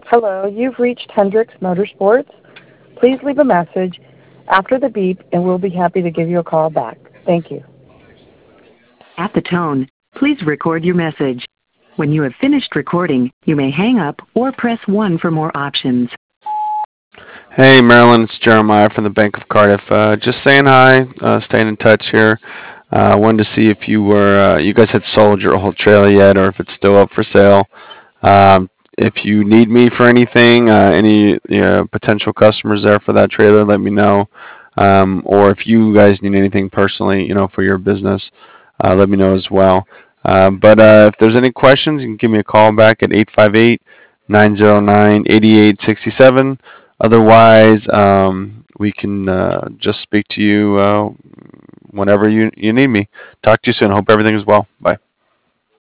Hello, you've reached Hendricks Motorsports. Please leave a message after the beep, and we'll be happy to give you a call back. Thank you. At the tone, please record your message. When you have finished recording, you may hang up or press 1 for more options. Hey, Marilyn, it's Jeremiah from the Bank of Cardiff. Just saying hi, staying in touch here. Wanted to see if you guys had sold your whole trailer yet, or if it's still up for sale. If you need me for anything, any potential customers there for that trailer, let me know. Or if you guys need anything personally, for your business, let me know as well. But if there's any questions, you can give me a call back at 858-909-8867. Otherwise, we can just speak to you whenever you need me. Talk to you soon. Hope everything is well. Bye.